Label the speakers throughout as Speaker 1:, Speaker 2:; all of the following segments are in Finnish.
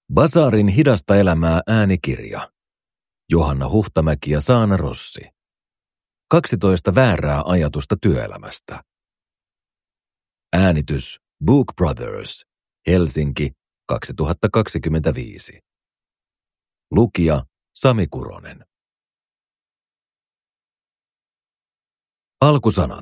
Speaker 1: Basarin hidasta elämää äänikirja. Johanna Huhtamäki ja Saana Rossi. 12 väärää ajatusta työelämästä. Äänitys Book Brothers, Helsinki, 2025. Lukija Sami Kuronen. Alkusanat.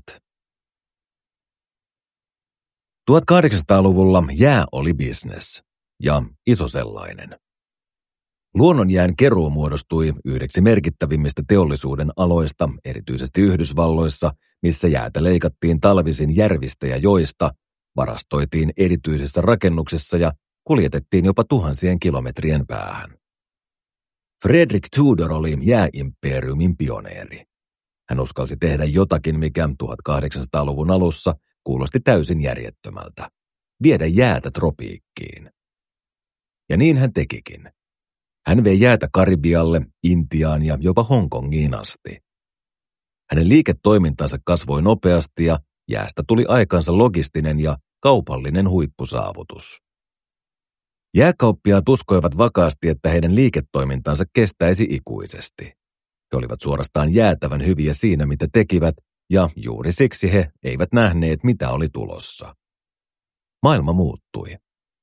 Speaker 1: 1800-luvulla jää oli business, ja iso sellainen. Luonnonjään keruu muodostui yhdeksi merkittävimmistä teollisuuden aloista, erityisesti Yhdysvalloissa, missä jäätä leikattiin talvisin järvistä ja joista, varastoitiin erityisissä rakennuksissa ja kuljetettiin jopa tuhansien kilometrien päähän. Frederick Tudor oli jääimperiumin pioneeri. Hän uskalsi tehdä jotakin, mikä 1800-luvun alussa kuulosti täysin järjettömältä. Viedä jäätä tropiikkiin. Ja niin hän tekikin. Hän vei jäätä Karibialle, Intiaan ja jopa Hongkongiin asti. Hänen liiketoimintansa kasvoi nopeasti ja jäästä tuli aikansa logistinen ja kaupallinen huippusaavutus. Jääkauppiaat uskoivat vakaasti, että heidän liiketoimintansa kestäisi ikuisesti. He olivat suorastaan jäätävän hyviä siinä, mitä tekivät, ja juuri siksi he eivät nähneet, mitä oli tulossa. Maailma muuttui.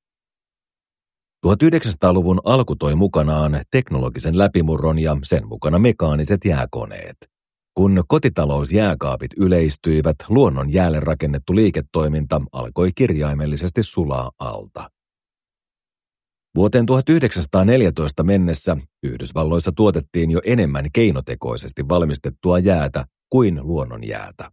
Speaker 1: 1900-luvun alku toi mukanaan teknologisen läpimurron ja sen mukana mekaaniset jääkoneet. Kun kotitalousjääkaapit yleistyivät, luonnon jäälle rakennettu liiketoiminta alkoi kirjaimellisesti sulaa alta. Vuoteen 1914 mennessä Yhdysvalloissa tuotettiin jo enemmän keinotekoisesti valmistettua jäätä kuin luonnonjäätä.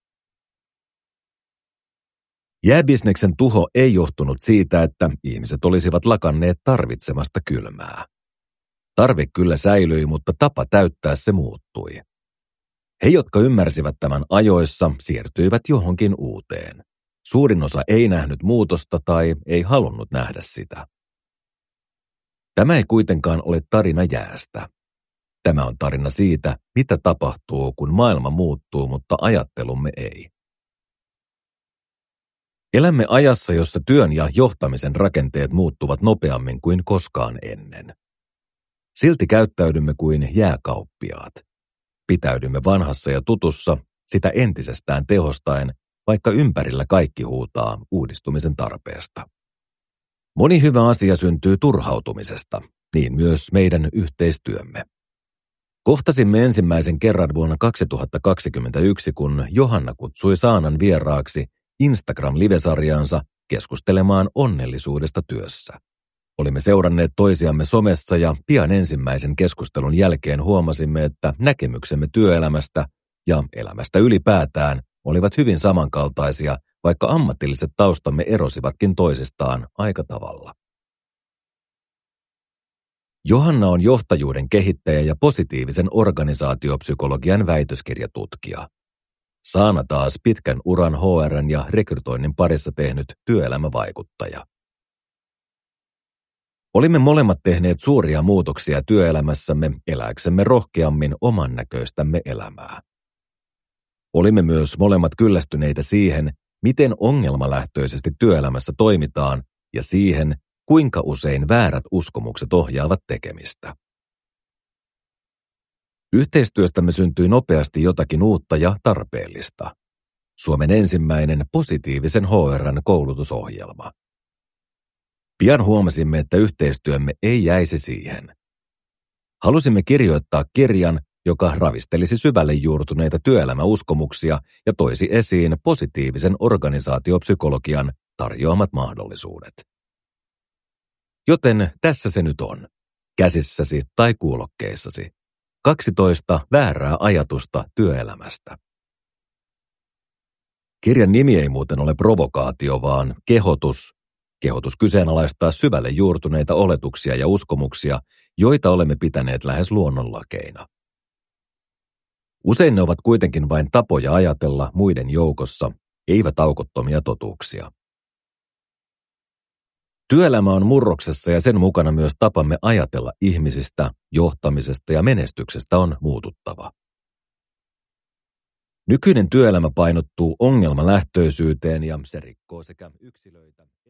Speaker 1: Jääbisneksen tuho ei johtunut siitä, että ihmiset olisivat lakanneet tarvitsemasta kylmää. Tarve kyllä säilyi, mutta tapa täyttää se muuttui. He, jotka ymmärsivät tämän ajoissa, siirtyivät johonkin uuteen. Suurin osa ei nähnyt muutosta tai ei halunnut nähdä sitä. Tämä ei kuitenkaan ole tarina jäästä. Tämä on tarina siitä, mitä tapahtuu, kun maailma muuttuu, mutta ajattelumme ei. Elämme ajassa, jossa työn ja johtamisen rakenteet muuttuvat nopeammin kuin koskaan ennen. Silti käyttäydymme kuin jääkauppiaat. Pitäydymme vanhassa ja tutussa, sitä entisestään tehostaen, vaikka ympärillä kaikki huutaa uudistumisen tarpeesta. Moni hyvä asia syntyy turhautumisesta, niin myös meidän yhteistyömme. Kohtasimme ensimmäisen kerran vuonna 2021, kun Johanna kutsui Saanan vieraaksi Instagram-livesarjaansa keskustelemaan onnellisuudesta työssä. Olimme seuranneet toisiamme somessa ja pian ensimmäisen keskustelun jälkeen huomasimme, että näkemyksemme työelämästä ja elämästä ylipäätään olivat hyvin samankaltaisia, vaikka ammatilliset taustamme erosivatkin toisistaan aika tavalla. Johanna on johtajuuden kehittäjä ja positiivisen organisaatiopsykologian väitöskirjatutkija. Saana taas pitkän uran HR:n ja rekrytoinnin parissa tehnyt työelämävaikuttaja. Olimme molemmat tehneet suuria muutoksia työelämässämme elääksemme rohkeammin oman näköistämme elämää. Olimme myös molemmat kyllästyneitä siihen, miten ongelmalähtöisesti työelämässä toimitaan ja siihen, kuinka usein väärät uskomukset ohjaavat tekemistä. Yhteistyöstämme syntyi nopeasti jotakin uutta ja tarpeellista. Suomen ensimmäinen positiivisen HR:n koulutusohjelma. Pian huomasimme, että yhteistyömme ei jäisi siihen. Halusimme kirjoittaa kirjan, joka ravistelisi syvälle juurtuneita työelämäuskomuksia ja toisi esiin positiivisen organisaatiopsykologian tarjoamat mahdollisuudet. Joten tässä se nyt on, käsissäsi tai kuulokkeissasi. 12 väärää ajatusta työelämästä. Kirjan nimi ei muuten ole provokaatio, vaan kehotus. Kehotus kyseenalaistaa syvälle juurtuneita oletuksia ja uskomuksia, joita olemme pitäneet lähes luonnonlakeina. Usein ne ovat kuitenkin vain tapoja ajatella muiden joukossa, eivät aukottomia totuuksia. Työelämä on murroksessa ja sen mukana myös tapamme ajatella ihmisistä, johtamisesta ja menestyksestä on muututtava. Nykyinen työelämä painottuu ongelmalähtöisyyteen ja se rikkoo sekä yksilöitä